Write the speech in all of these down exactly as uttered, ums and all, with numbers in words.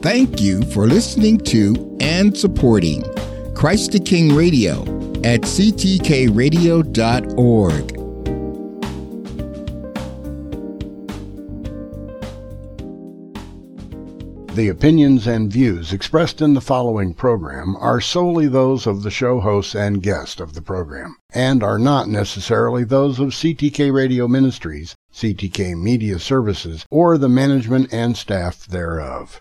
Thank you for listening to and supporting Christ the King Radio at c t k radio dot org. The opinions and views expressed in the following program are solely those of the show hosts and guests of the program, and are not necessarily those of C T K Radio Ministries, C T K Media Services, or the management and staff thereof.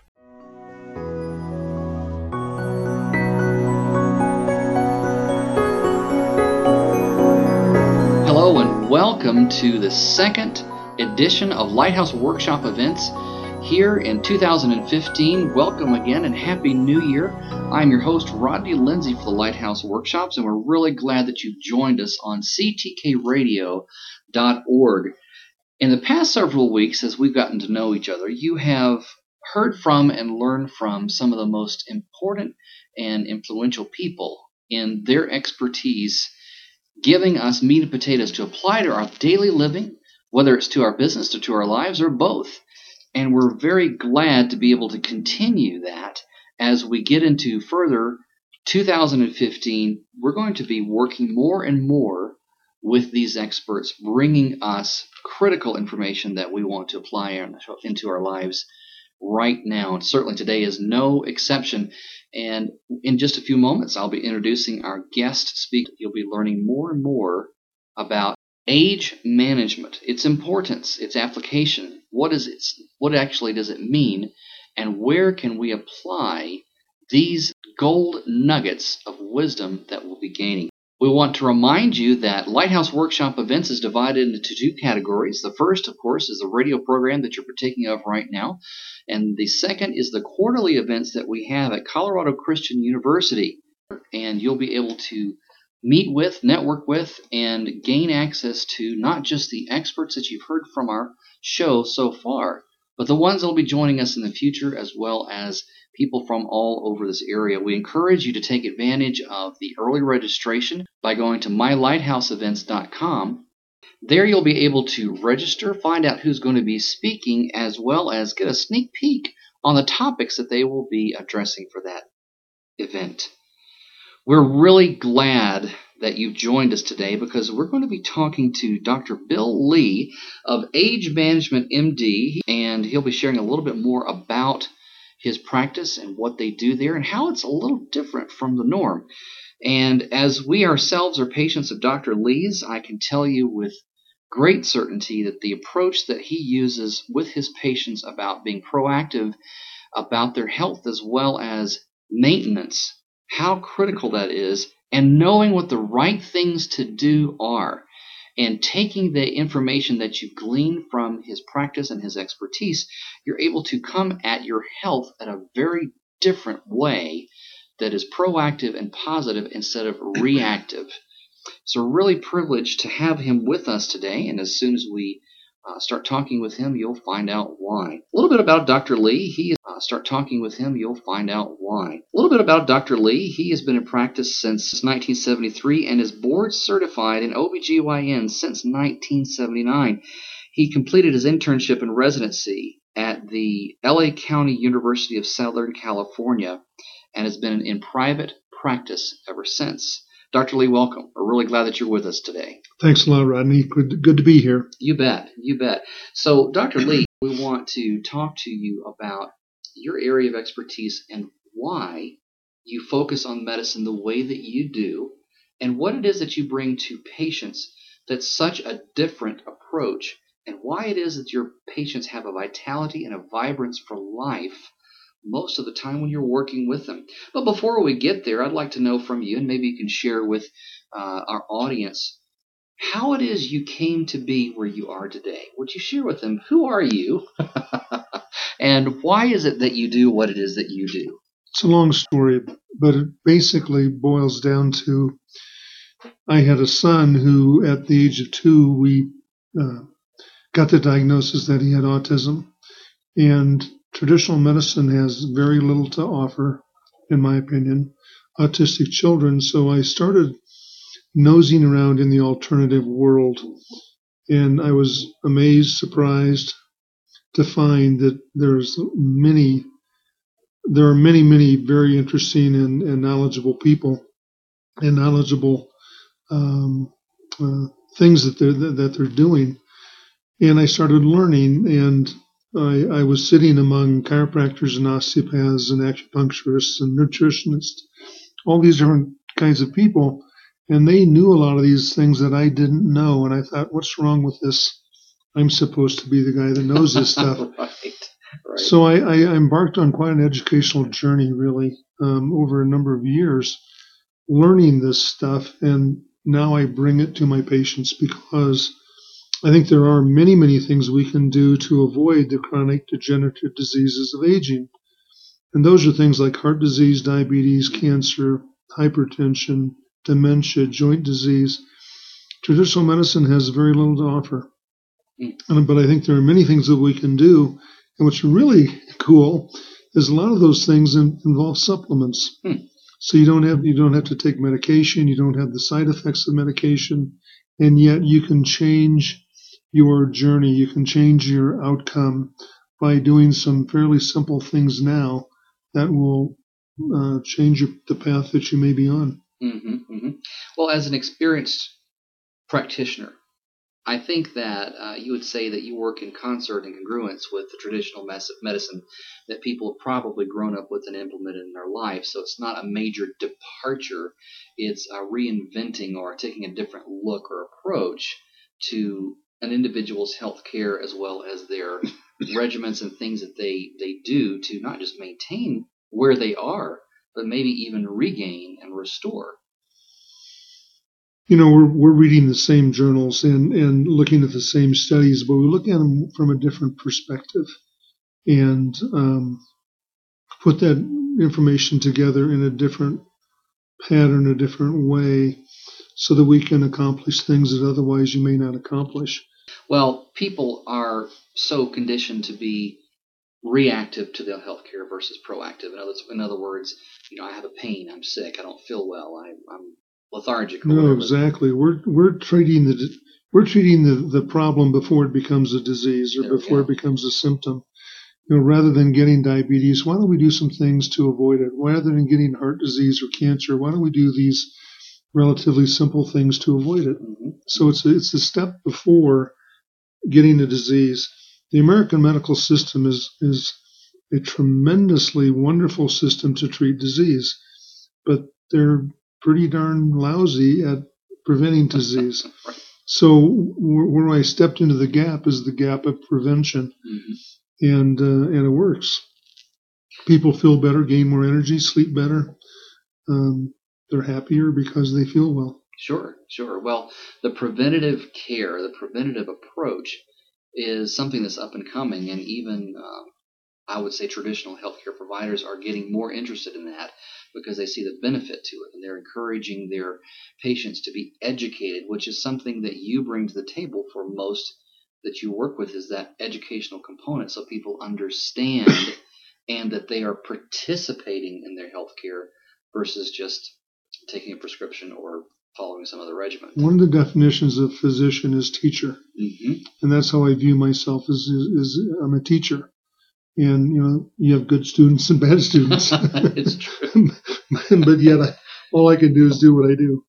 Hello and welcome to the second edition of Lighthouse Workshop Events here in two thousand fifteen. Welcome again and Happy New Year. I'm your host, Rodney Lindsay, for the Lighthouse Workshops, and we're really glad that you've joined us on c t k radio dot org. In the past several weeks, as we've gotten to know each other, you have heard from and learned from some of the most important and influential people in their expertise, giving us meat and potatoes to apply to our daily living, whether it's to our business or to our lives or both. And we're very glad to be able to continue that as we get into further two thousand fifteen. We're going to be working more and more with these experts, bringing us critical information that we want to apply into our lives right now. And certainly today is no exception. And in just a few moments, I'll be introducing our guest speaker. You'll be learning more and more about age management, its importance, its application. What is it? What actually does it mean? And where can we apply these gold nuggets of wisdom that we'll be gaining? We want to remind you that Lighthouse Workshop Events is divided into two categories. The first, of course, is the radio program that you're partaking of right now. And the second is the quarterly events that we have at Colorado Christian University. And you'll be able to meet with, network with, and gain access to not just the experts that you've heard from our show so far, but the ones that will be joining us in the future, as well as people from all over this area. We encourage you to take advantage of the early registration by going to my lighthouse events dot com. There you'll be able to register, find out who's going to be speaking, as well as get a sneak peek on the topics that they will be addressing for that event. We're really glad that you've joined us today because we're going to be talking to Doctor Bill Lee of Age Management M D, and he'll be sharing a little bit more about his practice and what they do there and how it's a little different from the norm. And as we ourselves are patients of Doctor Lee's, I can tell you with great certainty that the approach that he uses with his patients about being proactive about their health as well as maintenance, how critical that is, and knowing what the right things to do are, and taking the information that you glean from his practice and his expertise, you're able to come at your health in a very different way that is proactive and positive instead of reactive. So we're really privileged to have him with us today, and as soon as we uh, start talking with him, you'll find out why. A little bit about Doctor Lee. He uh, start talking with him, you'll find out why. A little bit about Doctor Lee. He has been in practice since nineteen seventy-three and is board certified in O B G Y N since nineteen seventy-nine. He completed his internship and residency at the L A County University of Southern California and has been in private practice ever since. Doctor Lee, welcome. We're really glad that you're with us today. Thanks a lot, Rodney. Good, good to be here. You bet. You bet. So, Doctor Lee, we want to talk to you about your area of expertise and why you focus on medicine the way that you do and what it is that you bring to patients that's such a different approach and why it is that your patients have a vitality and a vibrance for life most of the time when you're working with them. But before we get there, I'd like to know from you, and maybe you can share with uh, our audience, how it is you came to be where you are today. Would you share with them, who are you, and why is it that you do what it is that you do? It's a long story, but it basically boils down to I had a son who, at the age of two, we uh, got the diagnosis that he had autism, and traditional medicine has very little to offer, in my opinion, autistic children. So I started nosing around in the alternative world, and I was amazed, surprised to find that there's many there are many, many very interesting and, and knowledgeable people and knowledgeable um, uh, things that they're that they're doing. And I started learning, and I, I was sitting among chiropractors and osteopaths and acupuncturists and nutritionists, all these different kinds of people, and they knew a lot of these things that I didn't know. And I thought, what's wrong with this? I'm supposed to be the guy that knows this stuff. Right. Right. So I, I embarked on quite an educational journey, really, um, over a number of years, learning this stuff, and now I bring it to my patients because I think there are many, many things we can do to avoid the chronic degenerative diseases of aging. And those are things like heart disease, diabetes, cancer, hypertension, dementia, joint disease. Traditional medicine has very little to offer. Mm. But I think there are many things that we can do. And what's really cool is a lot of those things in, involve supplements. Hmm. So you don't have you don't have to take medication, you don't have the side effects of medication, and yet you can change your journey, you can change your outcome by doing some fairly simple things now that will uh, change your, the path that you may be on. Mm-hmm, mm-hmm. Well, as an experienced practitioner, I think that uh, you would say that you work in concert and congruence with the traditional medicine that people have probably grown up with and implemented in their life. So it's not a major departure. It's a reinventing or taking a different look or approach to an individual's health care as well as their regimens and things that they, they do to not just maintain where they are, but maybe even regain and restore. You know, we're we're reading the same journals and, and looking at the same studies, but we look at them from a different perspective and um, put that information together in a different pattern, a different way, so that we can accomplish things that otherwise you may not accomplish. Well, people are so conditioned to be reactive to their healthcare versus proactive. In other, in other words, you know, I have a pain, I'm sick, I don't feel well, I, I'm lethargic. Or no, whatever. Exactly. We're we're treating the we're treating the, the problem before it becomes a disease or there before it becomes a symptom. You know, rather than getting diabetes, why don't we do some things to avoid it? Rather than getting heart disease or cancer, why don't we do these relatively simple things to avoid it? Mm-hmm. So it's a, it's a step before getting a disease. The American medical system is is a tremendously wonderful system to treat disease, but they're pretty darn lousy at preventing disease. Right. So where I stepped into the gap is the gap of prevention, mm-hmm. and uh, and it works. People feel better, gain more energy, sleep better. Um, they're happier because they feel well. Sure, sure. Well, the preventative care, the preventative approach is something that's up and coming, and even uh, I would say traditional healthcare providers are getting more interested in that because they see the benefit to it, and they're encouraging their patients to be educated, which is something that you bring to the table for most that you work with, is that educational component, so people understand and that they are participating in their healthcare versus just taking a prescription or following some other regimen. One of the definitions of physician is teacher, mm-hmm. and that's how I view myself. Is, is, is I'm a teacher. And, you know, you have good students and bad students. It's true. But yet I, all I can do is do what I do.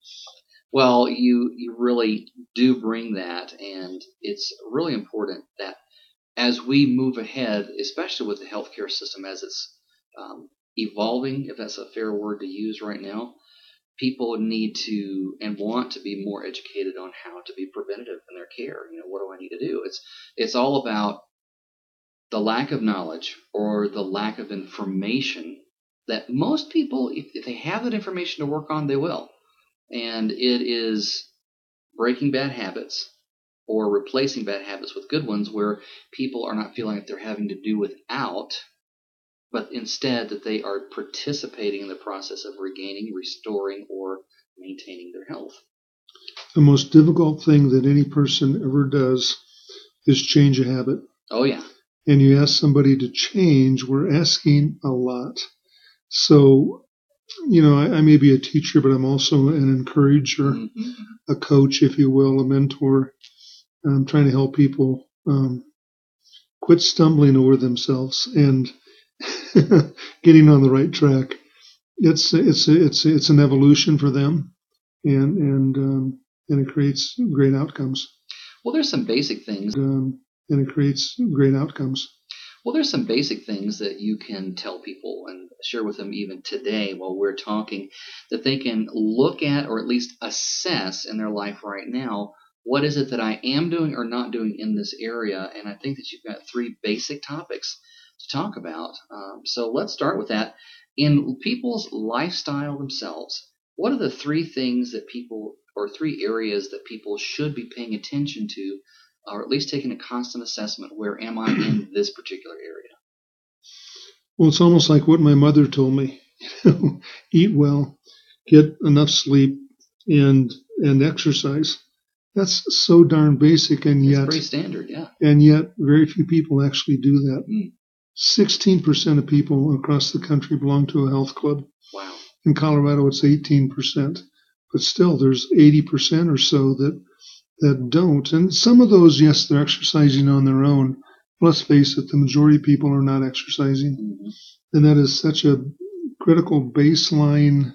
Well, you you really do bring that, and it's really important that as we move ahead, especially with the healthcare system as it's um, evolving, if that's a fair word to use right now, people need to and want to be more educated on how to be preventative in their care. You know, what do I need to do? It's it's all about the lack of knowledge or the lack of information that most people, if, if they have that information to work on, they will. And it is breaking bad habits or replacing bad habits with good ones where people are not feeling that they're having to do without, but instead that they are participating in the process of regaining, restoring, or maintaining their health. The most difficult thing that any person ever does is change a habit. Oh, yeah. And you ask somebody to change, we're asking a lot. So, you know, I, I may be a teacher, but I'm also an encourager, mm-hmm. a coach, if you will, a mentor. I'm trying to help people um, quit stumbling over themselves and getting on the right track. It's it's it's it's an evolution for them, and and um, and it creates great outcomes. Well, there's some basic things. Um, and it creates great outcomes. Well, there's some basic things that you can tell people and share with them even today while we're talking that they can look at or at least assess in their life right now. What is it that I am doing or not doing in this area? And I think that you've got three basic topics to talk about. Um, so let's start with that. In people's lifestyle themselves, what are the three things that people or three areas that people should be paying attention to, or at least taking a constant assessment? Where am I in this particular area? Well, it's almost like what my mother told me. Eat well, get enough sleep, and and exercise. That's so darn basic, and It's yet pretty standard, yeah. And yet very few people actually do that. Mm. sixteen percent of people across the country belong to a health club. Wow. In Colorado, it's eighteen percent. But still, there's eighty percent or so that that don't. And some of those, yes, they're exercising on their own. Let's face it, the majority of people are not exercising. Mm-hmm. And that is such a critical baseline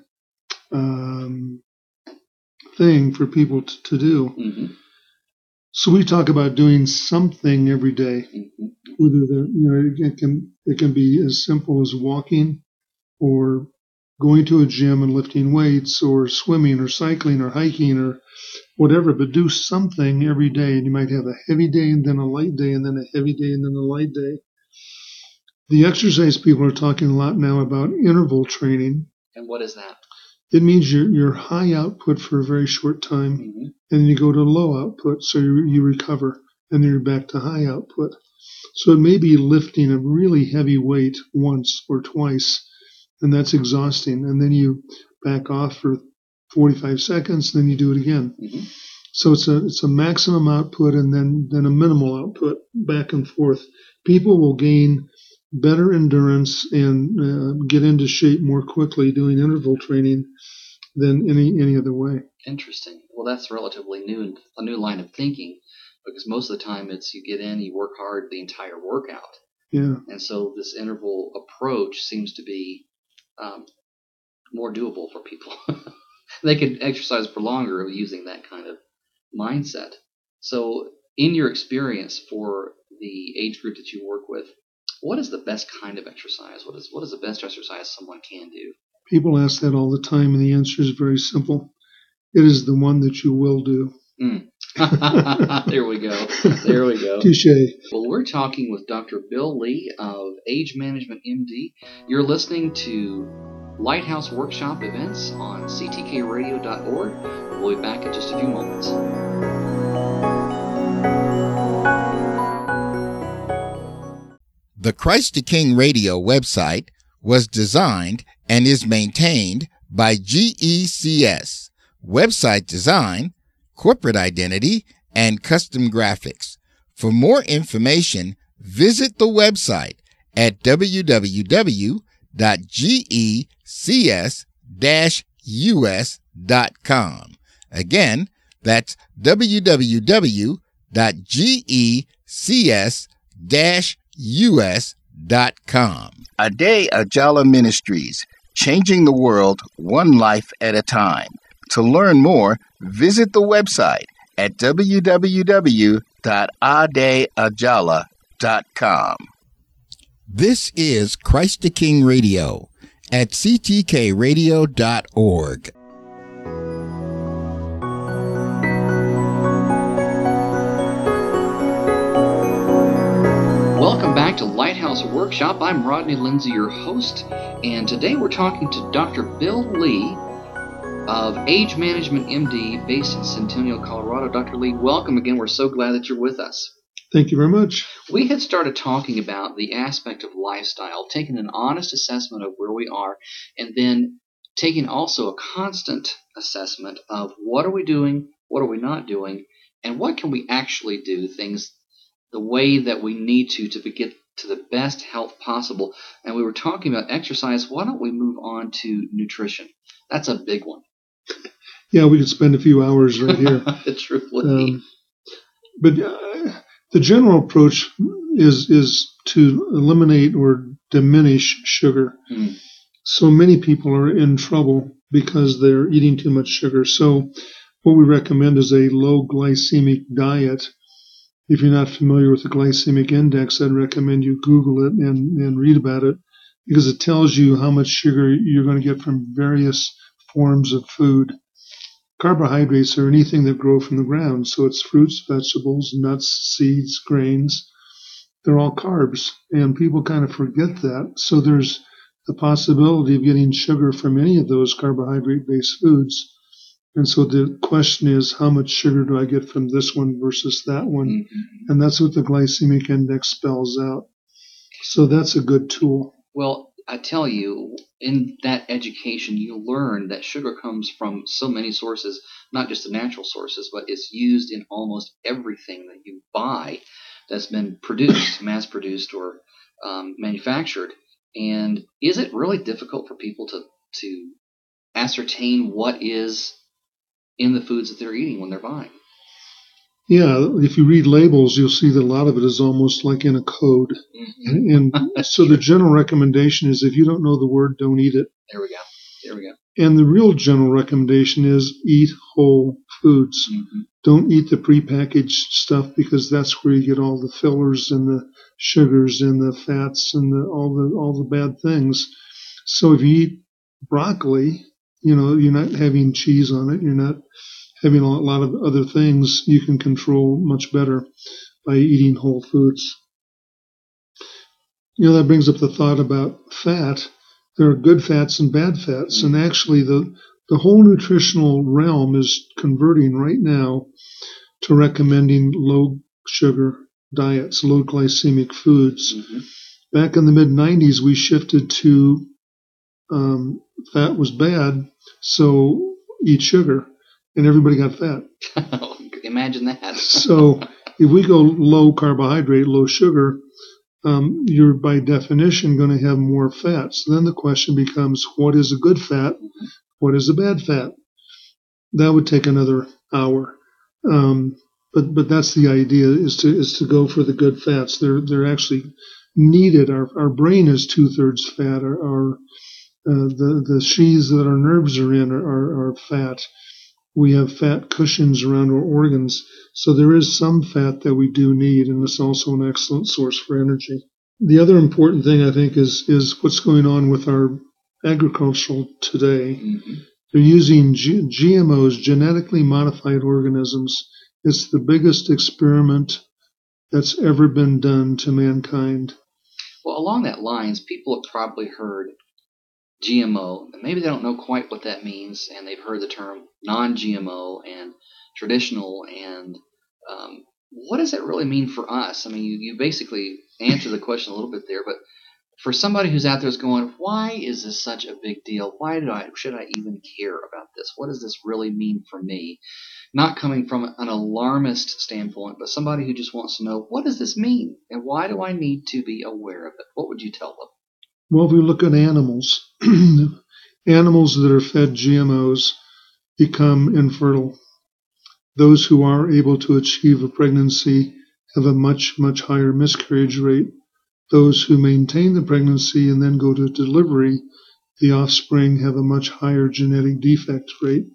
um, thing for people to, to do. Mm-hmm. So we talk about doing something every day. Mm-hmm. Whether the you know it can it can be as simple as walking, or going to a gym and lifting weights, or swimming, or cycling, or hiking, or whatever. But do something every day, and you might have a heavy day and then a light day and then a heavy day and then a light day. The exercise people are talking a lot now about interval training. And what is that? It means you're, you're high output for a very short time, Mm-hmm. and then you go to low output, so you, you recover, and then you're back to high output. So it may be lifting a really heavy weight once or twice, and that's exhausting, and then you back off for forty-five seconds, then you do it again. Mm-hmm. So it's a it's a maximum output and then, then a minimal output, back and forth. People will gain better endurance and uh, get into shape more quickly doing interval training than any any other way. Interesting. Well, that's relatively new, a new line of thinking, because most of the time it's you get in, you work hard the entire workout. Yeah. And so this interval approach seems to be um, more doable for people. They can exercise for longer using that kind of mindset. So in your experience for the age group that you work with, what is the best kind of exercise? What is what is the best exercise someone can do? People ask that all the time, and the answer is very simple. It is the one that you will do. Mm. There we go. There we go. Touché. Well, we're talking with Doctor Bill Lee of Age Management M D. You're listening to Lighthouse Workshop events on C T K radio dot org. We'll be back in just a few moments. The Christ the King Radio website was designed and is maintained by G E C S, website design, corporate identity, and custom graphics. For more information, visit the website at w w w dot g e c s dash u s dot com. Again, that's w w w dot g e c s dash u s dot com. Ade Ajala Ministries, changing the world one life at a time. To learn more, visit the website at w w w dot ade ajala dot com. This is Christ the King Radio at c t k radio dot org. Welcome back to Lighthouse Workshop. I'm Rodney Lindsay, your host, and today we're talking to Doctor Bill Lee of Age Management M D based in Centennial, Colorado. Doctor Lee, welcome again. We're so glad that you're with us. Thank you very much. We had started talking about the aspect of lifestyle, taking an honest assessment of where we are, and then taking also a constant assessment of what are we doing, what are we not doing, and what can we actually do, things the way that we need to to get to the best health possible. And we were talking about exercise. Why don't we move on to nutrition? That's a big one. Yeah, we could spend a few hours right here. Truthfully. Um, but uh, the general approach is is to eliminate or diminish sugar. Mm. So many people are in trouble because they're eating too much sugar. So what we recommend is a low glycemic diet. If you're not familiar with the glycemic index, I'd recommend you Google it and, and read about it, because it tells you how much sugar you're going to get from various forms of food. Carbohydrates are anything that grow from the ground, so it's fruits, vegetables, nuts, seeds, grains. They're all carbs, and people kind of forget that. So there's the possibility of getting sugar from any of those carbohydrate-based foods. And so the question is, how much sugar do I get from this one versus that one? Mm-hmm. And that's what the glycemic index spells out. So that's a good tool. Well, I tell you, in that education, you learn that sugar comes from so many sources, not just the natural sources, but it's used in almost everything that you buy that's been produced, mass-produced, or um, manufactured. And is it really difficult for people to, to ascertain what is in the foods that they're eating when they're buying? Yeah, if you read labels, you'll see that a lot of it is almost like in a code. Mm-hmm. And so the general recommendation is, if you don't know the word, don't eat it. There we go. There we go. And the real general recommendation is eat whole foods. Mm-hmm. Don't eat the prepackaged stuff, because that's where you get all the fillers and the sugars and the fats and the, all the all the bad things. So if you eat broccoli, you know, you're not having cheese on it. You're not having a lot of other things you can control much better by eating whole foods. You know, that brings up the thought about fat. There are good fats and bad fats, and actually the, the whole nutritional realm is converting right now to recommending low sugar diets, low glycemic foods. Mm-hmm. Back in the mid nineties, we shifted to um, fat was bad, so eat sugar, and everybody got fat. Imagine that. So if we go low carbohydrate, low sugar, um, you're by definition going to have more fats. Then the question becomes, what is a good fat? Mm-hmm. What is a bad fat? That would take another hour. Um, but but that's the idea, is to is to go for the good fats. They're they're actually needed. Our our brain is two thirds fat. Our, our uh, the the sheaths that our nerves are in are, are, are fat. We have fat cushions around our organs, so there is some fat that we do need, and it's also an excellent source for energy. The other important thing, I think, is is what's going on with our agriculture today. Mm-hmm. They're using G- G M Os, genetically modified organisms. It's the biggest experiment that's ever been done to mankind. Well, along that lines, people have probably heard G M O, and maybe they don't know quite what that means, and they've heard the term non-G M O and traditional, and um, what does it really mean for us? I mean, you, you basically answered the question a little bit there, but for somebody who's out there is going, why is this such a big deal? Why do I should I even care about this? What does this really mean for me? Not coming from an alarmist standpoint, but somebody who just wants to know, what does this mean, and why do I need to be aware of it? What would you tell them? Well, if we look at animals, animals that are fed G M Os become infertile. Those who are able to achieve a pregnancy have a much, much higher miscarriage rate. Those who maintain the pregnancy and then go to delivery, the offspring have a much higher genetic defect rate.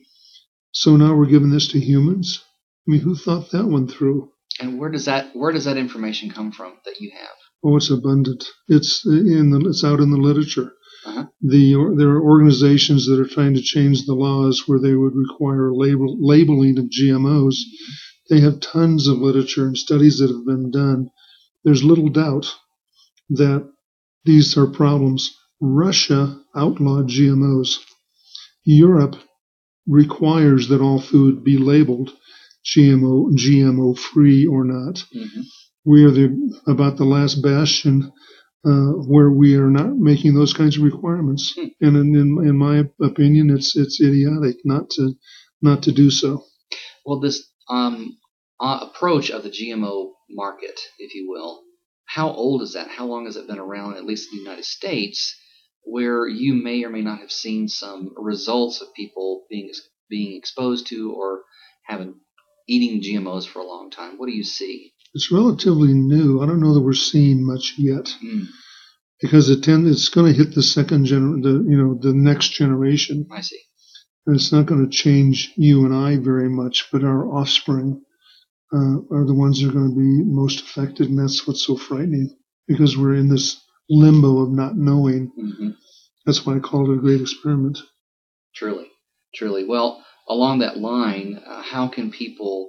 So now we're giving this to humans. I mean, who thought that one through? And where does that where does that information come from that you have? Oh, it's abundant. It's in the, it's out in the literature. Uh-huh. The there are organizations that are trying to change the laws where they would require label, labeling of G M Os. Mm-hmm. They have tons of literature and studies that have been done. There's little doubt that these are problems. Russia outlawed G M Os. Europe requires that all food be labeled G M O, G M O free or not. Mm-hmm. We are the about the last bastion uh, where we are not making those kinds of requirements. Mm. And in, in in my opinion, it's it's idiotic not to not to do so. Well, this um, uh, approach of the G M O market, if you will, how old is that? How long has it been around, at least in the United States, where you may or may not have seen some results of people being being exposed to or having eating G M Os for a long time? What do you see? It's relatively new. I don't know that we're seeing much yet, Mm. because it tend, it's going to hit the second gener, the you know the next generation. I see. And it's not going to change you and I very much, but our offspring uh, are the ones that are going to be most affected, and that's what's so frightening, because we're in this limbo of not knowing. Mm-hmm. That's why I called it a great experiment. Truly, truly. Well, along that line, uh, how can people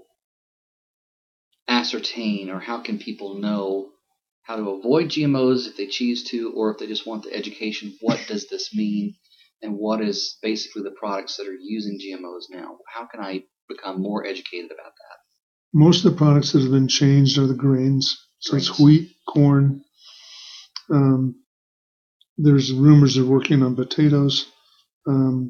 ascertain, or how can people know how to avoid G M Os if they choose to, or if they just want the education? What does this mean, and what is basically the products that are using G M Os now? How can I become more educated about that? Most of the products that have been changed are the grains. So Grains. it's wheat, corn. Um, there's rumors they're working on potatoes. Um,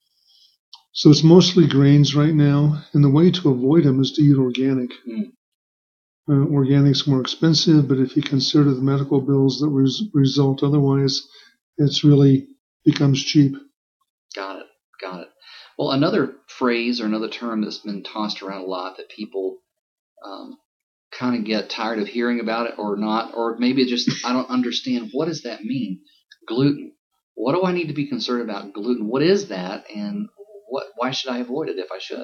so it's mostly grains right now, and the way to avoid them is to eat organic. Mm. Uh, organic's more expensive, but if you consider the medical bills that res- result otherwise, it's really becomes cheap. Got it. Got it. Well, another phrase or another term that's been tossed around a lot that people um, kind of get tired of hearing about it, or not, or maybe it's just I don't understand. What does that mean? Gluten. What do I need to be concerned about gluten? What is that, and what? Why should I avoid it if I should?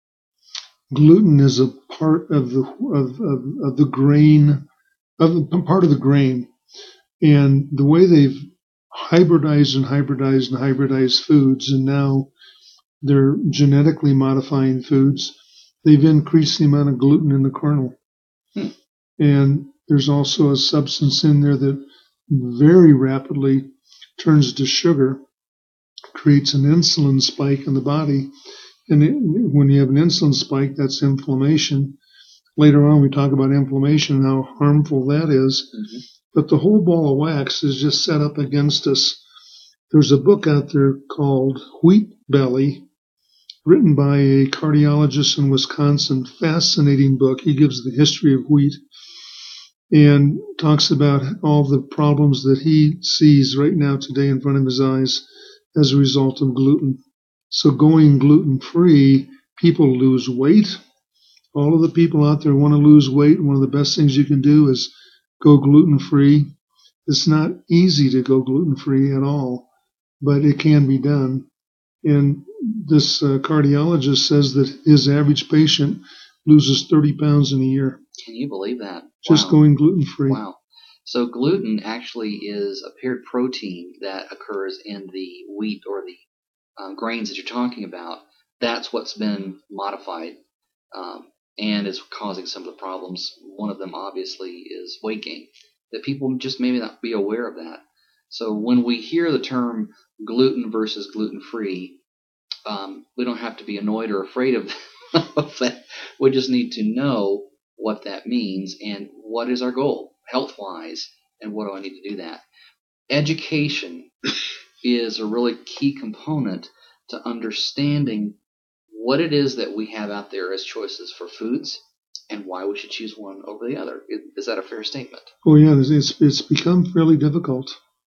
Gluten is a part of the of, of, of the grain, of the, part of the grain, and the way they've hybridized and hybridized and hybridized foods, and now they're genetically modifying foods. They've increased the amount of gluten in the kernel, Hmm. and there's also a substance in there that very rapidly turns to sugar, creates an insulin spike in the body. And it, when you have an insulin spike, that's inflammation. Later on, we talk about inflammation and how harmful that is. Mm-hmm. But the whole ball of wax is just set up against us. There's a book out there called Wheat Belly, written by a cardiologist in Wisconsin. Fascinating book. He gives the history of wheat and talks about all the problems that he sees right now today in front of his eyes as a result of gluten. So going gluten-free, people lose weight. All of the people out there want to lose weight. One of the best things you can do is go gluten-free. It's not easy to go gluten-free at all, but it can be done. And this uh, cardiologist says that his average patient loses thirty pounds in a year. Can you believe that? Just Wow. going gluten-free. Wow. So gluten actually is a paired protein that occurs in the wheat or the um, grains that you're talking about. That's what's been modified, um, and is causing some of the problems. One of them, obviously, is weight gain. That people just maybe not be aware of that. So when we hear the term gluten versus gluten-free, um, we don't have to be annoyed or afraid of, of that. We just need to know what that means and what is our goal health-wise, and what do I need to do that. Education is a really key component to understanding what it is that we have out there as choices for foods and why we should choose one over the other. Is that a fair statement? Oh, yeah, it's, it's become fairly difficult.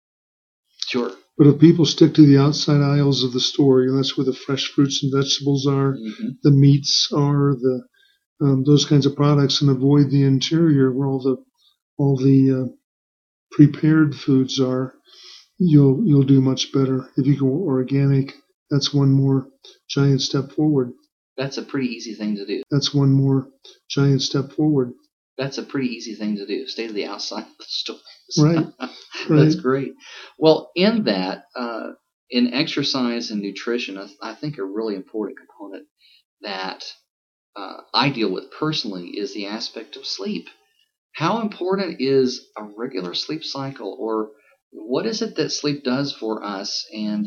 Sure. But if people stick to the outside aisles of the store, you know, that's where the fresh fruits and vegetables are, Mm-hmm. the meats are, the um, those kinds of products, and avoid the interior where all the all the uh, prepared foods are, you'll you'll do much better. If you go organic, that's one more giant step forward. That's a pretty easy thing to do. That's one more giant step forward. That's a pretty easy thing to do. Stay to the outside of the store. Right. That's Right. great. Well, in that, uh, in exercise and nutrition, I, I think a really important component that uh, I deal with personally is the aspect of sleep. How important is a regular sleep cycle, or what is it that sleep does for us, and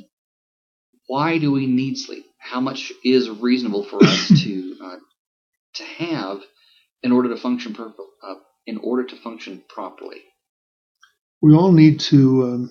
why do we need sleep? How much is reasonable for us to uh, to have in order to function per- uh, in order to function properly? We all need to um,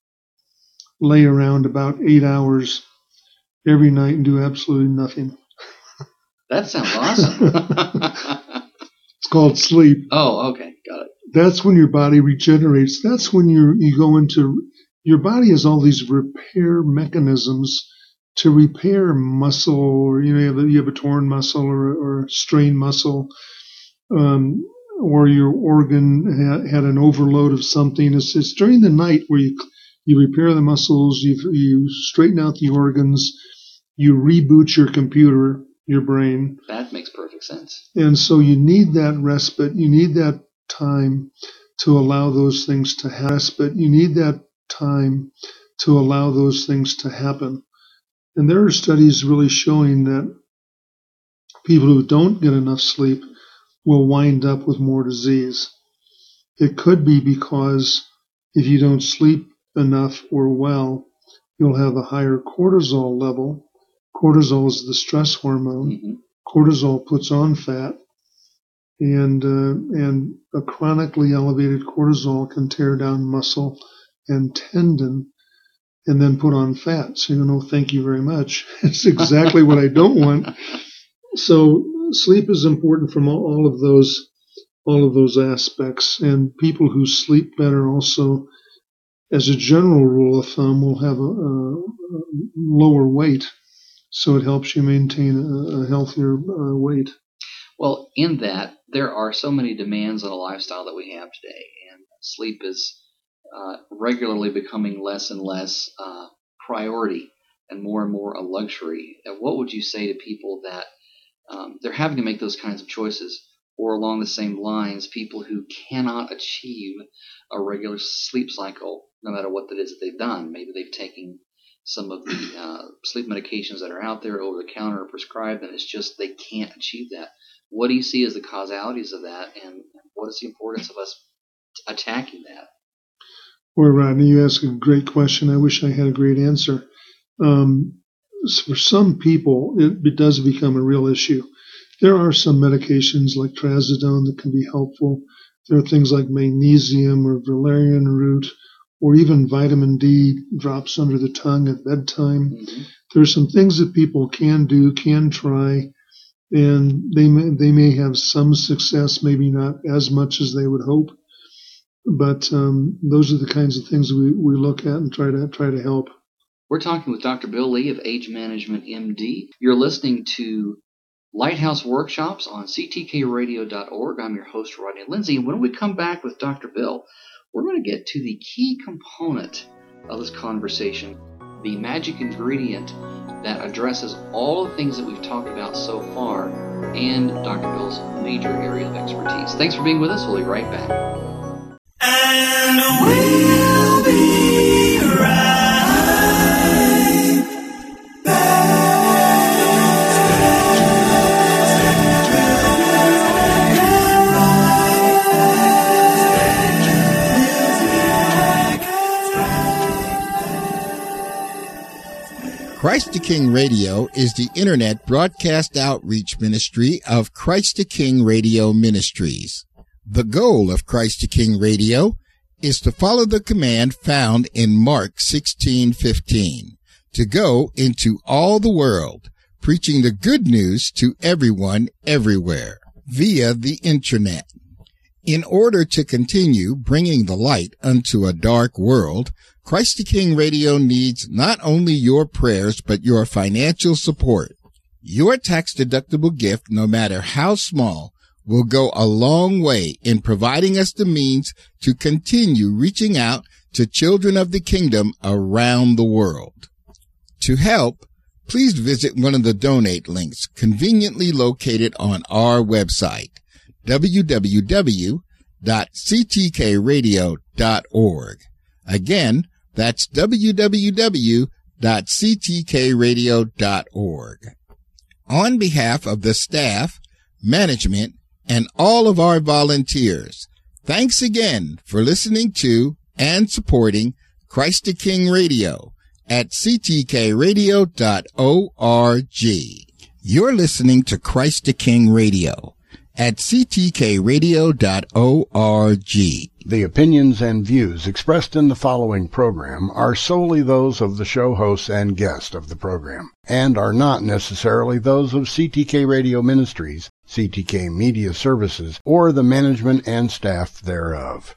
lay around about eight hours every night and do absolutely nothing. That sounds awesome. It's called sleep. Oh, okay, got it. That's when your body regenerates. That's when you you go into your body has all these repair mechanisms to repair muscle, or you know you have a, you have a torn muscle or or a strained muscle. Um, or your organ ha- had an overload of something. It's, it's during the night where you you repair the muscles, you you straighten out the organs, you reboot your computer, your brain. That makes perfect sense. And so you need that respite. You need that time to allow those things to happen. But you need that time to allow those things to happen. And there are studies really showing that people who don't get enough sleep will wind up with more disease. It could be because if you don't sleep enough or well, you'll have a higher cortisol level. Cortisol is the stress hormone. Mm-hmm. Cortisol puts on fat, and uh, and a chronically elevated cortisol can tear down muscle and tendon and then put on fat. So you know, thank you very much. It's exactly what I don't want. So sleep is important from all, all of those all of those aspects, and people who sleep better also, as a general rule of thumb, will have a, a, a lower weight. So it helps you maintain a, a healthier uh, weight. Well, in that, there are so many demands on a lifestyle that we have today, and sleep is uh, regularly becoming less and less uh, priority and more and more a luxury. And what would you say to people that um, they're having to make those kinds of choices, or along the same lines, people who cannot achieve a regular sleep cycle, no matter what that is that they've done? Maybe they've taken some of the uh, sleep medications that are out there over the counter or prescribed, and it's just they can't achieve that. What do you see as the causalities of that, and what is the importance of us attacking that? Well, Rodney, you ask a great question. I wish I had a great answer. Um, for some people, it, it does become a real issue. There are some medications like trazodone that can be helpful. There are things like magnesium or valerian root, or even vitamin D drops under the tongue at bedtime. Mm-hmm. There are some things that people can do, can try, and they may, they may have some success, maybe not as much as they would hope. But um, those are the kinds of things we, we look at and try to try to help. We're talking with Doctor Bill Lee of Age Management M D. You're listening to Lighthouse Workshops on C T K radio dot org. I'm your host, Rodney Lindsay. And when we come back with Doctor Bill, we're going to get to the key component of this conversation, the magic ingredient that addresses all the things that we've talked about so far and Doctor Bill's major area of expertise. Thanks for being with us. We'll be right back. And we'll be right back. Christ the King Radio is the internet broadcast outreach ministry of Christ the King Radio Ministries. The goal of Christ the King Radio is to follow the command found in Mark sixteen fifteen, to go into all the world, preaching the good news to everyone everywhere via the internet. In order to continue bringing the light unto a dark world, Christ the King Radio needs not only your prayers, but your financial support. Your tax-deductible gift, no matter how small, will go a long way in providing us the means to continue reaching out to children of the kingdom around the world. To help, please visit one of the donate links conveniently located on our website, w w w dot c t k radio dot org. Again, that's w w w dot c t k radio dot org. On behalf of the staff, management, and all of our volunteers, thanks again for listening to and supporting Christ the King Radio at c t k radio dot org. You're listening to Christ the King Radio at c t k radio dot org. The opinions and views expressed in the following program are solely those of the show hosts and guests of the program, and are not necessarily those of C T K Radio Ministries, C T K Media Services, or the management and staff thereof.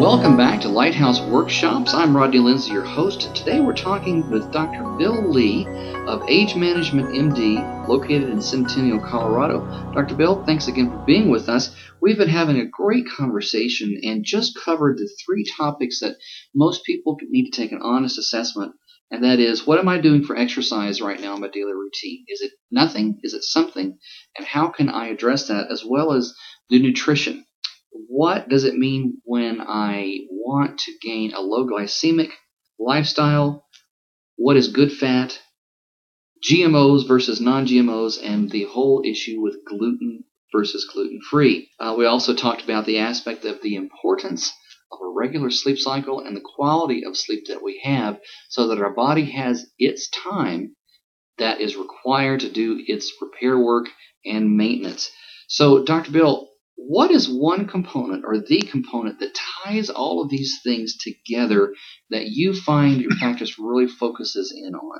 Welcome back to Lighthouse Workshops. I'm Rodney Lindsay, your host, and today we're talking with Doctor Bill Lee of Age Management M D, located in Centennial, Colorado. Doctor Bill, thanks again for being with us. We've been having a great conversation and just covered the three topics that most people need to take an honest assessment, and that is, what am I doing for exercise right now in my daily routine? Is it nothing? Is it something? And how can I address that, as well as the nutrition? What does it mean when I want to gain a low glycemic lifestyle? What is good fat? G M Os versus non-G M Os, and the whole issue with gluten versus gluten-free. Uh, we also talked about the aspect of the importance of a regular sleep cycle and the quality of sleep that we have, so that our body has its time that is required to do its repair work and maintenance. So, Doctor Bill, what is one component or the component that ties all of these things together that you find your practice really focuses in on?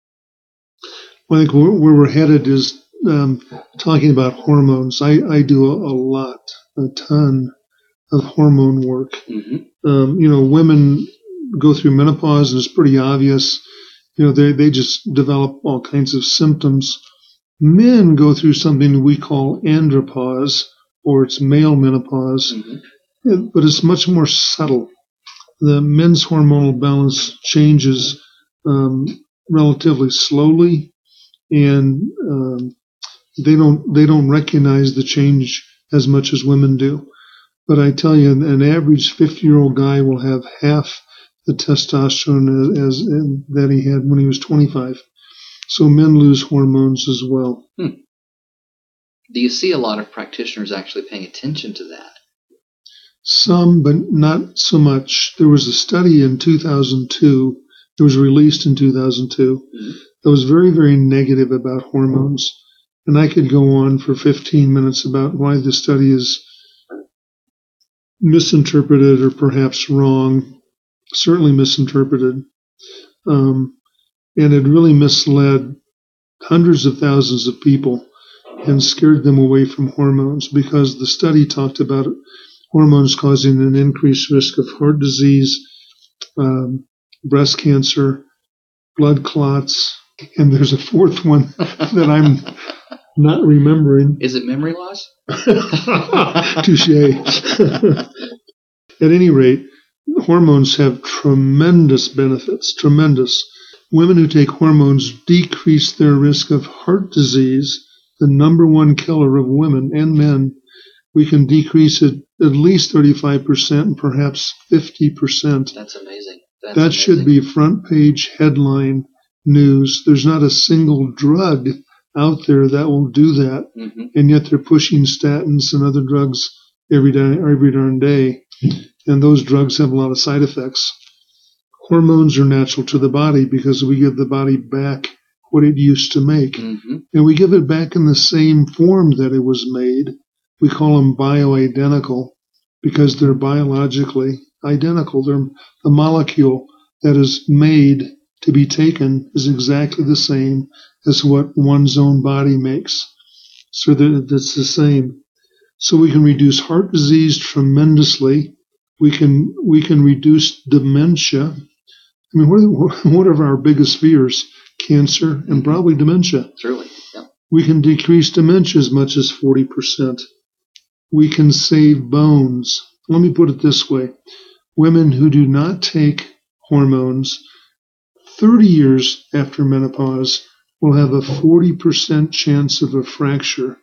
Well, I think where, where we're headed is um, talking about hormones. I, I do a, a lot, a ton of hormone work. Mm-hmm. Um, you know, women go through menopause, and it's pretty obvious. You know, they, they just develop all kinds of symptoms. Men go through something we call andropause, or it's male menopause, Mm-hmm. but it's much more subtle. The men's hormonal balance changes um, relatively slowly, and um, they don't they don't recognize the change as much as women do. But I tell you, an, an average fifty-year-old guy will have half the testosterone as, as that he had when he was twenty-five. So men lose hormones as well. Hmm. Do you see a lot of practitioners actually paying attention to that? Some, but not so much. There was a study in two thousand two, it was released in two thousand two, Mm-hmm. that was very, very negative about hormones. And I could go on for fifteen minutes about why the study is misinterpreted or perhaps wrong, certainly misinterpreted. Um, and it really misled hundreds of thousands of people and scared them away from hormones, because the study talked about hormones causing an increased risk of heart disease, um, breast cancer, blood clots, and there's a fourth one that I'm not remembering. Is it memory loss? Touche. At any rate, hormones have tremendous benefits, tremendous. Women who take hormones decrease their risk of heart disease, the number one killer of women and men. We can decrease it at least thirty-five percent and perhaps fifty percent. That's amazing. That's That amazing. should be front page headline news. There's not a single drug out there that will do that, Mm-hmm. and yet they're pushing statins and other drugs every day, every darn day, and those drugs have a lot of side effects. Hormones are natural to the body because we give the body back what it used to make, Mm-hmm. and we give it back in the same form that it was made. We call them bioidentical because they're biologically identical. They're, the molecule that is made to be taken is exactly the same as what one's own body makes. So that it's the same. So we can reduce heart disease tremendously. We can we can reduce dementia. I mean, what are, what are our biggest fears? Cancer and probably dementia. Truly. Yep. We can decrease dementia as much as forty percent. We can save bones. Let me put it this way. Women who do not take hormones thirty years after menopause will have a forty percent chance of a fracture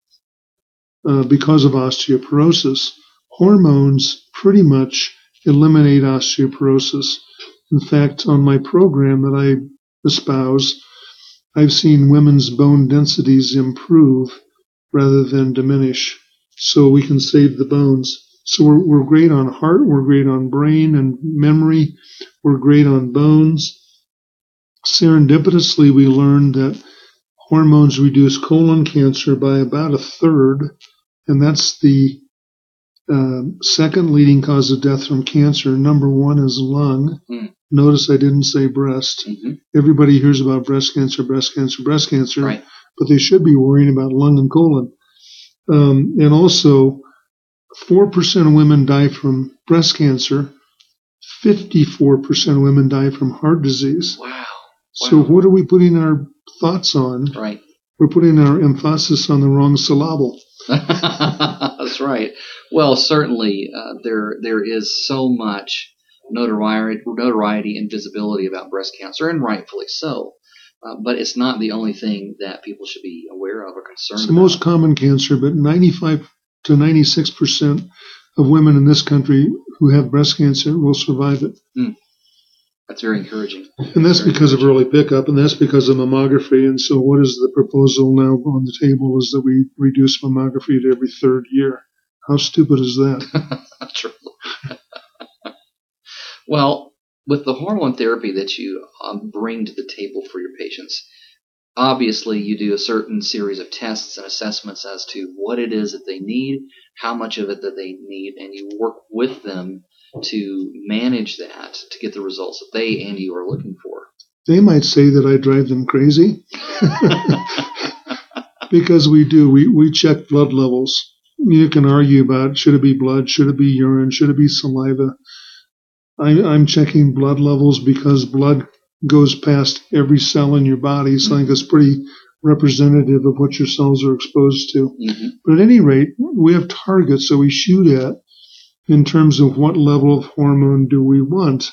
uh, because of osteoporosis. Hormones pretty much eliminate osteoporosis. In fact, on my program that I espouse, I've seen women's bone densities improve rather than diminish, so we can save the bones. So we're, we're great on heart, we're great on brain and memory, we're great on bones. Serendipitously, we learned that hormones reduce colon cancer by about a third, and that's the uh, second leading cause of death from cancer. Number one is lung. Mm. Notice I didn't say breast. Mm-hmm. Everybody hears about breast cancer, breast cancer, breast cancer, Right. but they should be worrying about lung and colon. Um, and also, four percent of women die from breast cancer. fifty-four percent of women die from heart disease. Wow. Wow. So what are we putting our thoughts on? Right. We're putting our emphasis on the wrong syllable. That's right. Well, certainly uh, there there is so much notoriety, notoriety and visibility about breast cancer, and rightfully so. Uh, but it's not the only thing that people should be aware of or concerned It's the about. most common cancer, but ninety-five to ninety-six percent of women in this country who have breast cancer will survive it. Mm. That's very encouraging. And that's Very because of early pickup, and that's because of mammography. And so what is the proposal now on the table is that we reduce mammography to every third year. How stupid is that? True. Well, with the hormone therapy that you um, bring to the table for your patients, obviously you do a certain series of tests and assessments as to what it is that they need, how much of it that they need, and you work with them to manage that to get the results that they and you are looking for. They might say that I drive them crazy because we do. We, we check blood levels. You can argue about should it be blood, should it be urine, should it be saliva. I, I'm checking blood levels because blood goes past every cell in your body, so I think it's pretty representative of what your cells are exposed to. Mm-hmm. But at any rate, we have targets that we shoot at in terms of what level of hormone do we want.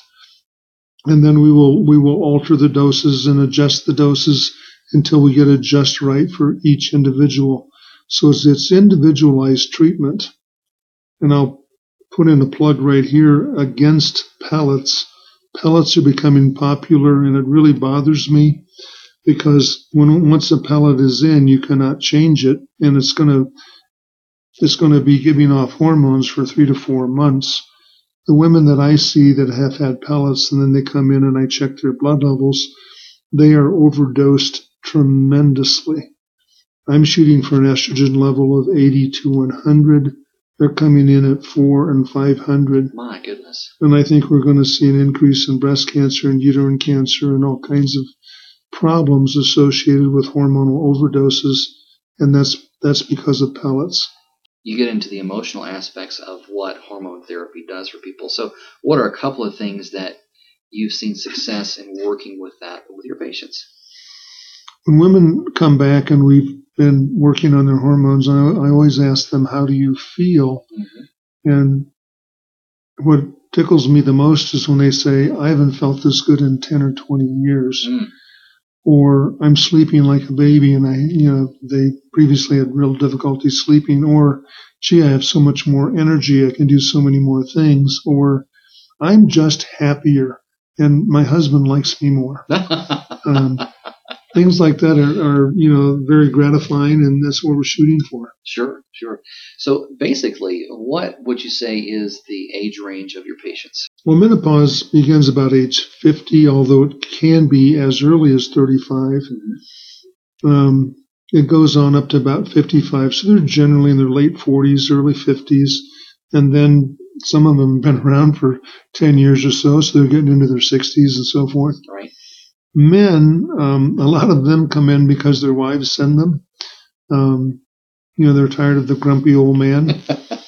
And then we will we will alter the doses and adjust the doses until we get it just right for each individual. So it's, it's individualized treatment. And I'll put in a plug right here against pellets. Pellets are becoming popular, and it really bothers me because when once a pellet is in, you cannot change it, and it's going to it's going to be giving off hormones for three to four months. The women that I see that have had pellets and then they come in and I check their blood levels, they are overdosed tremendously. I'm shooting for an estrogen level of eighty to one hundred. They're coming in at four and five hundred. My goodness. And I think we're going to see an increase in breast cancer and uterine cancer and all kinds of problems associated with hormonal overdoses. And that's that's because of pellets. You get into the emotional aspects of what hormone therapy does for people. So what are a couple of things that you've seen success in working with that with your patients? When women come back and we've been working on their hormones, I, I always ask them, how do you feel? Mm-hmm. And what tickles me the most is when they say, I haven't felt this good in ten or twenty years. Mm. Or I'm sleeping like a baby, and I, you know, they previously had real difficulty sleeping. Or, gee, I have so much more energy, I can do so many more things. Or, I'm just happier, and my husband likes me more. um, things like that are, are, you know, very gratifying, and that's what we're shooting for. Sure, sure. So basically, what would you say is the age range of your patients? Well, menopause begins about age fifty, although it can be as early as thirty-five. Mm-hmm. Um, it goes on up to about fifty-five, so they're generally in their late forties, early fifties, and then some of them have been around for ten years or so, so they're getting into their sixties and so forth. Right. Men, um, a lot of them come in because their wives send them. Um, you know, they're tired of the grumpy old man.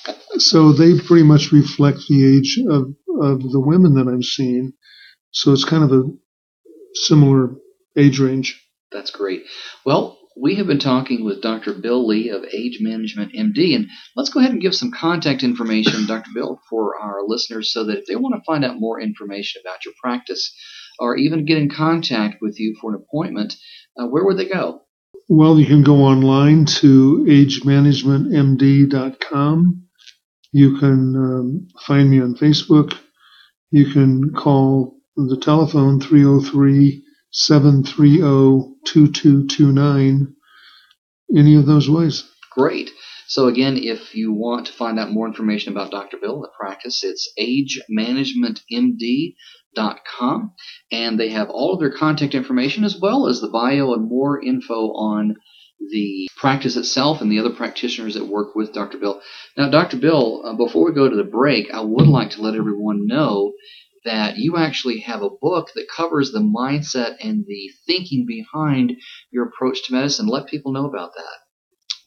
So they pretty much reflect the age of, of the women that I'm seeing. So it's kind of a similar age range. That's great. Well, we have been talking with Doctor Bill Lee of Age Management M D, and let's go ahead and give some contact information, Doctor Bill, for our listeners so that if they want to find out more information about your practice or even get in contact with you for an appointment, uh, where would they go? Well, you can go online to age management m d dot com. You can um, find me on Facebook. You can call the telephone three oh three, seven three oh, two two two nine. Any of those ways. Great. So again, if you want to find out more information about Doctor Bill and the practice, it's age management m d dot com, and they have all of their contact information as well as the bio and more info on the practice itself and the other practitioners that work with Doctor Bill. Now, Doctor Bill, uh, before we go to the break, I would like to let everyone know that you actually have a book that covers the mindset and the thinking behind your approach to medicine. Let people know about that.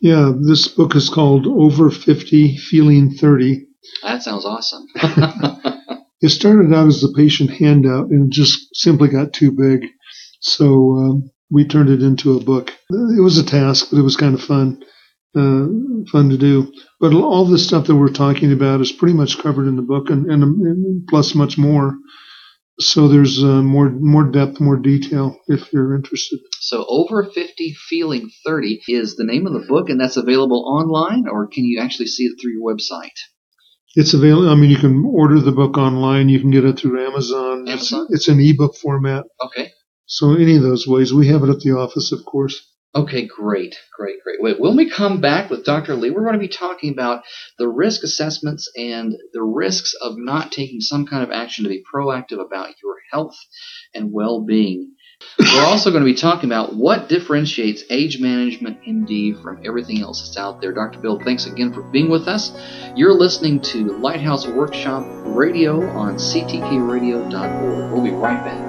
Yeah, this book is called Over fifty, Feeling thirty. That sounds awesome. It started out as a patient handout and just simply got too big. So um, we turned it into a book. It was a task, but it was kind of fun, uh, fun to do. But all the stuff that we're talking about is pretty much covered in the book, and, and, and plus much more. So there's uh, more more depth, more detail if you're interested. So Over fifty, Feeling thirty is the name of the book, and that's available online, or can you actually see it through your website? It's available. I mean, you can order the book online. You can get it through Amazon. Amazon? It's, it's an ebook format. Okay. So any of those ways. We have it at the office, of course. Okay, great, great, great. Wait, when we come back with Doctor Lee, we're going to be talking about the risk assessments and the risks of not taking some kind of action to be proactive about your health and well-being. We're also going to be talking about what differentiates Age Management M D from everything else that's out there. Doctor Bill, thanks again for being with us. You're listening to Lighthouse Workshop Radio on C T K radio dot org. We'll be right back.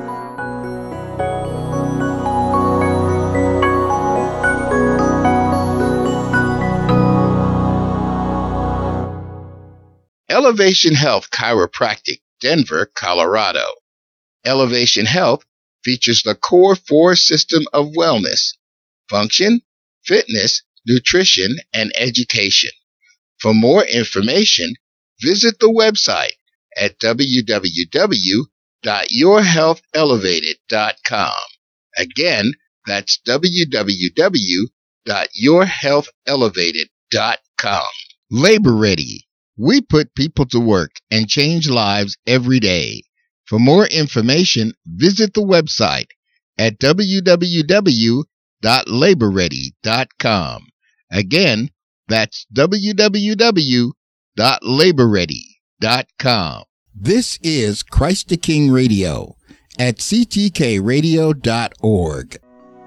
Elevation Health Chiropractic, Denver, Colorado. Elevation Health features the core four system of wellness: function, fitness, nutrition, and education. For more information, visit the website at w w w dot your health elevated dot com. Again, that's w w w dot your health elevated dot com. Labor Ready. We put people to work and change lives every day. For more information, visit the website at w w w dot labor ready dot com. Again, that's w w w dot labor ready dot com. This is Christ the King Radio at c t k radio dot org.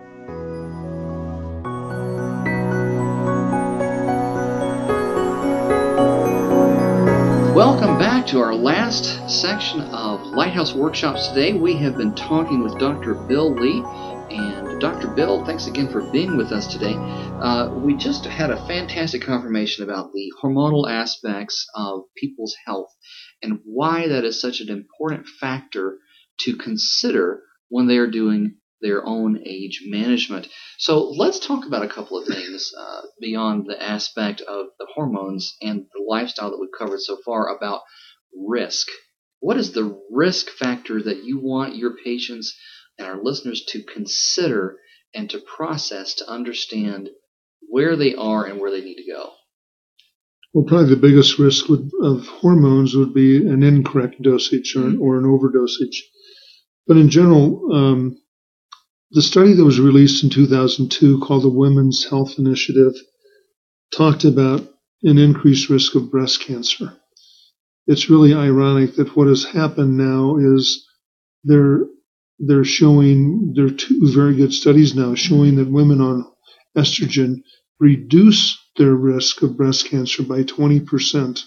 Welcome back to our last section of Lighthouse Workshops today. We have been talking with Doctor Bill Lee. And Doctor Bill, thanks again for being with us today. Uh, we just had a fantastic confirmation about the hormonal aspects of people's health and why that is such an important factor to consider when they are doing their own age management. So let's talk about a couple of things uh, beyond the aspect of the hormones and the lifestyle that we've covered so far about risk. What is the risk factor that you want your patients and our listeners to consider and to process to understand where they are and where they need to go? Well, probably the biggest risk would, of hormones would be an incorrect dosage or, Mm-hmm. or an overdosage. But in general, um, the study that was released in two thousand two called the Women's Health Initiative talked about an increased risk of breast cancer. It's really ironic that what has happened now is they're they're showing, there are two very good studies now showing that women on estrogen reduce their risk of breast cancer by twenty percent.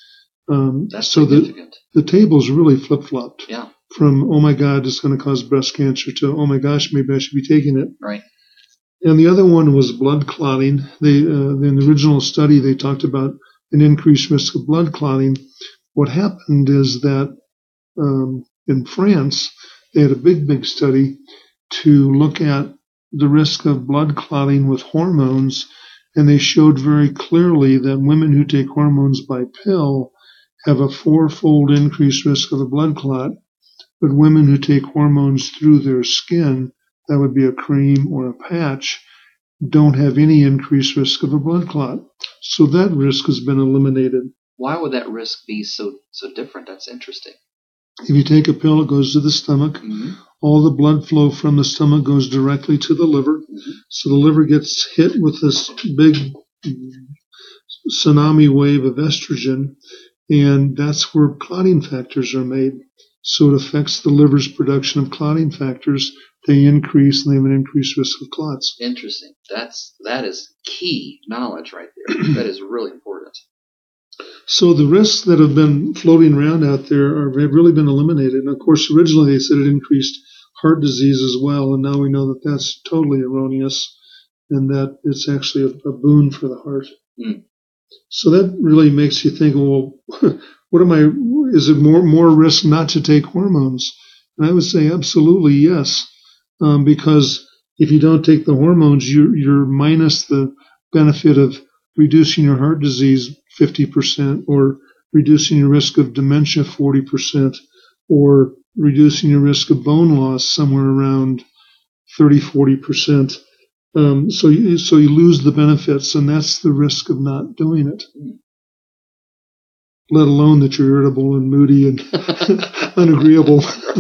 Um, That's so significant. the, the tables really flip-flopped. Yeah, From, oh my God, it's going to cause breast cancer to, oh my gosh, maybe I should be taking it. right. And the other one was blood clotting. They, uh, in the original study, they talked about an increased risk of blood clotting. What happened is that um, in France, they had a big, big study to look at the risk of blood clotting with hormones, and they showed very clearly that women who take hormones by pill have a fourfold increased risk of a blood clot, but women who take hormones through their skin, that would be a cream or a patch, don't have any increased risk of a blood clot. So that risk has been eliminated. Why would that risk be so so different? That's interesting. If you take a pill, it goes to the stomach. Mm-hmm. All the blood flow from the stomach goes directly to the liver. Mm-hmm. So the liver gets hit with this big tsunami wave of estrogen, and that's where clotting factors are made. So it affects the liver's production of clotting factors. They increase, and they have an increased risk of clots. Interesting. That's that is key knowledge right there. That is really important. So the risks that have been floating around out there are, have really been eliminated. And of course, originally they said it increased heart disease as well, and now we know that that's totally erroneous. and that it's actually a, a boon for the heart. Mm. So that really makes you think, well, what am I, is it more, more risk not to take hormones? And I would say absolutely yes, um, because if you don't take the hormones, you're, you're minus the benefit of reducing your heart disease fifty percent, or reducing your risk of dementia forty percent, or reducing your risk of bone loss somewhere around thirty, forty percent. Um, so you, so you lose the benefits, and that's the risk of not doing it. Let alone that you're irritable and moody and unagreeable.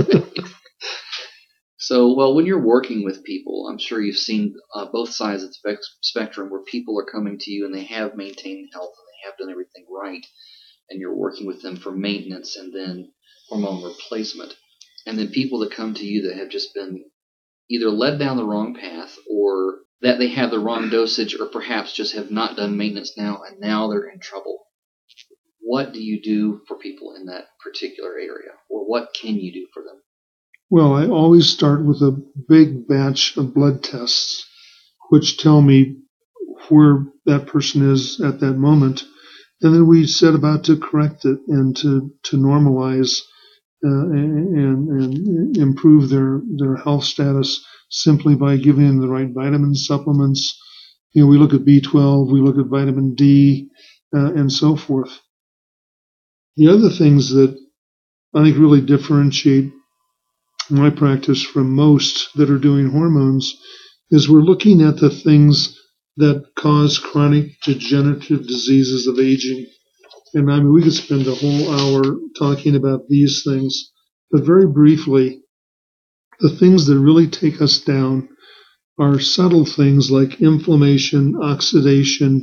So, well, when you're working with people, I'm sure you've seen uh, both sides of the spec- spectrum where people are coming to you and they have maintained health and they have done everything right, and you're working with them for maintenance and then hormone replacement. And then people that come to you that have just been either led down the wrong path, or that they have the wrong dosage, or perhaps just have not done maintenance now and now they're in trouble. What do you do for people in that particular area, or what can you do for them? Well, I always start with a big batch of blood tests, which tell me where that person is at that moment. And then we set about to correct it and to, to normalize uh, and, and improve their, their health status simply by giving them the right vitamin supplements. You know, we look at B twelve, we look at vitamin D, uh, and so forth. The other things that I think really differentiate my practice from most that are doing hormones is we're looking at the things that cause chronic degenerative diseases of aging. And I mean, we could spend a whole hour talking about these things, but very briefly, the things that really take us down are subtle things like inflammation, oxidation.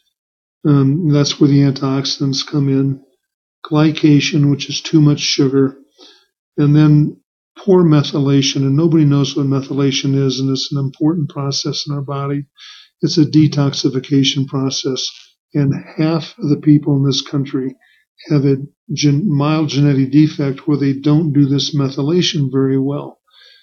Um, that's where the antioxidants come in. Glycation, which is too much sugar, and then poor methylation. And nobody knows what methylation is, and it's an important process in our body. It's a detoxification process, and half of the people in this country have a gen- mild genetic defect where they don't do this methylation very well.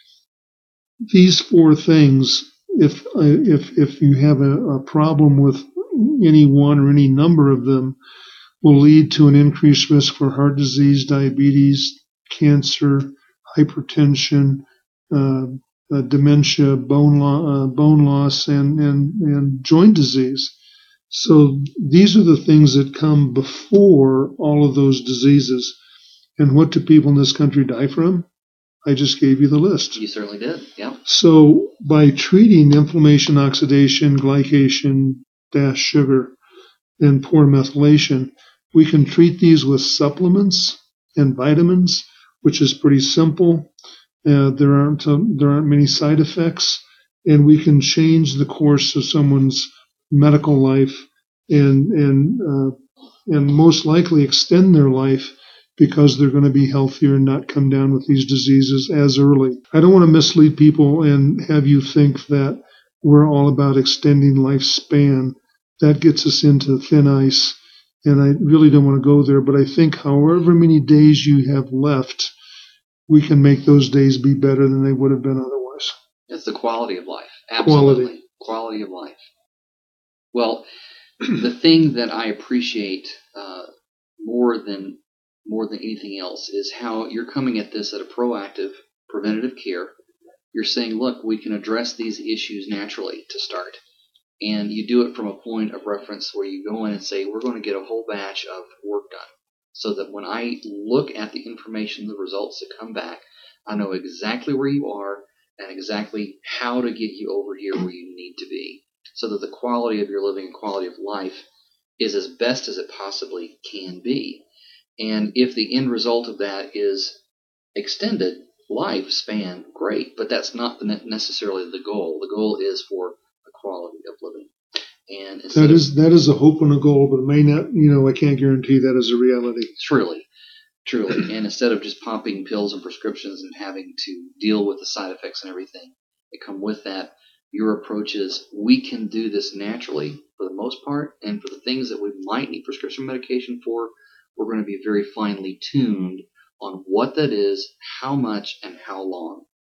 These four things, if if if you have a, a problem with any one or any number of them, will lead to an increased risk for heart disease, diabetes, cancer, hypertension, uh, uh, dementia, bone, lo- uh, bone loss, and, and, and joint disease. So these are the things that come before all of those diseases. And what do people in this country die from? I just gave you the list. You certainly did, yeah. So by treating inflammation, oxidation, glycation, dash sugar, and poor methylation, we can treat these with supplements and vitamins, which is pretty simple. Uh, there aren't um, there aren't many side effects, and we can change the course of someone's medical life, and and uh, and most likely extend their life because they're going to be healthier and not come down with these diseases as early. I don't want to mislead people and have you think that we're all about extending lifespan. That gets us into thin ice, and I really don't want to go there, but I think however many days you have left, we can make those days be better than they would have been otherwise. It's the quality of life. Absolutely. Quality. Quality of life. Well, the thing that I appreciate uh, more than more than anything else is how you're coming at this at a proactive, preventative care. You're saying, look, we can address these issues naturally to start. And you do it from a point of reference where you go in and say, we're going to get a whole batch of work done, so that when I look at the information, the results that come back, I know exactly where you are and exactly how to get you over here where you need to be, so that the quality of your living and quality of life is as best as it possibly can be. And if the end result of that is extended lifespan, great, but that's not the necessarily the goal. The goal is for the quality of living. And that is that is a hope and a goal, but it may not, you know, I can't guarantee that as a reality. Truly, truly. And instead of just popping pills and prescriptions and having to deal with the side effects and everything that come with that, your approach is, we can do this naturally for the most part, and for the things that we might need prescription medication for, we're going to be very finely tuned on what that is, how much, and how long.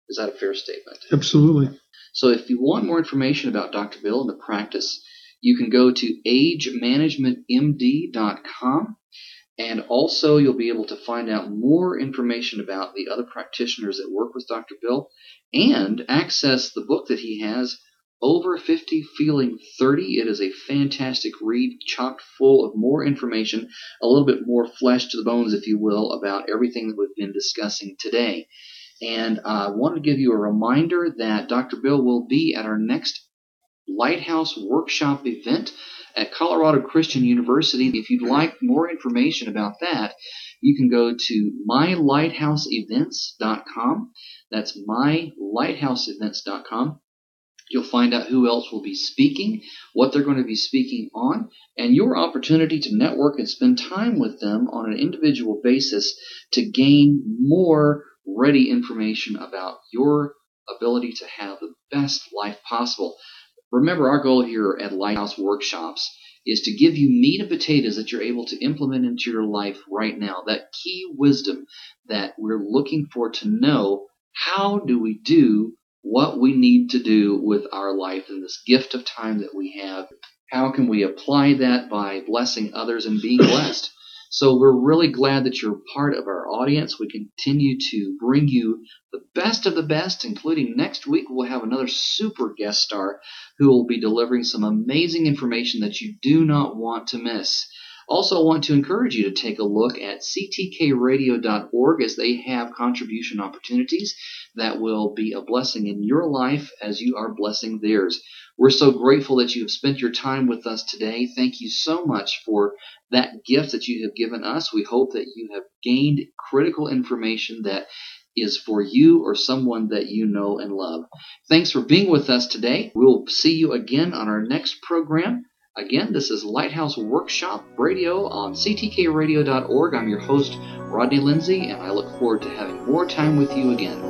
Is that a fair statement? Absolutely. So if you want more information about Doctor Bill and the practice, you can go to age management m d dot com, and also you'll be able to find out more information about the other practitioners that work with Doctor Bill and access the book that he has, Over fifty Feeling thirty. It is a fantastic read, chock full of more information, a little bit more flesh to the bones, if you will, about everything that we've been discussing today. And I uh, want to give you a reminder that Doctor Bill will be at our next Lighthouse Workshop event at Colorado Christian University. If you'd like more information about that, you can go to my lighthouse events dot com. That's my lighthouse events dot com. You'll find out who else will be speaking, what they're going to be speaking on, and your opportunity to network and spend time with them on an individual basis to gain more ready information about your ability to have the best life possible. Remember, our goal here at Lighthouse Workshops is to give you meat and potatoes that you're able to implement into your life right now. That key wisdom that we're looking for to know, how do we do what we need to do with our life and this gift of time that we have? How can we apply that by blessing others and being blessed? So we're really glad that you're part of our audience. We continue to bring you the best of the best, including next week we'll have another super guest star who will be delivering some amazing information that you do not want to miss. Also, I want to encourage you to take a look at c t k radio dot org, as they have contribution opportunities that will be a blessing in your life as you are blessing theirs. We're so grateful that you have spent your time with us today. Thank you so much for that gift that you have given us. We hope that you have gained critical information that is for you or someone that you know and love. Thanks for being with us today. We'll see you again on our next program. Again, this is Lighthouse Workshop Radio on c t k radio dot org. I'm your host, Rodney Lindsay, and I look forward to having more time with you again.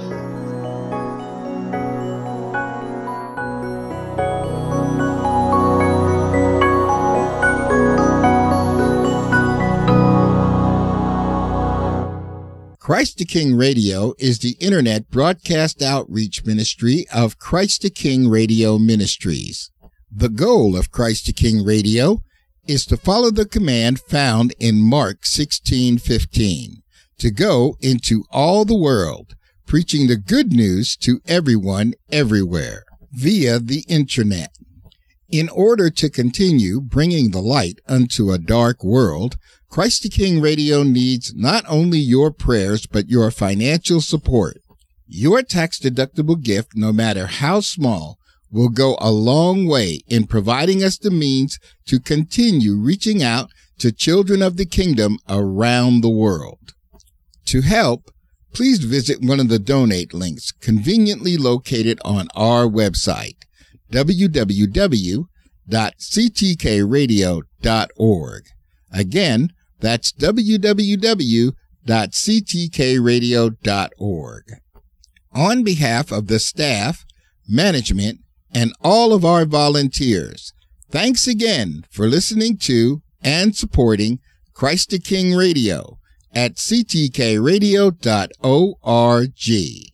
Christ the King Radio is the internet broadcast outreach ministry of Christ the King Radio Ministries. The goal of Christ the King Radio is to follow the command found in Mark sixteen fifteen, to go into all the world, preaching the good news to everyone everywhere via the internet. In order to continue bringing the light unto a dark world, Christ the King Radio needs not only your prayers, but your financial support. Your tax-deductible gift, no matter how small, will go a long way in providing us the means to continue reaching out to children of the kingdom around the world. To help, please visit one of the donate links conveniently located on our website, w w w dot c t k radio dot org. Again, that's w w w dot c t k radio dot org. On behalf of the staff, management, and all of our volunteers, thanks again for listening to and supporting Christ the King Radio at c t k radio dot org.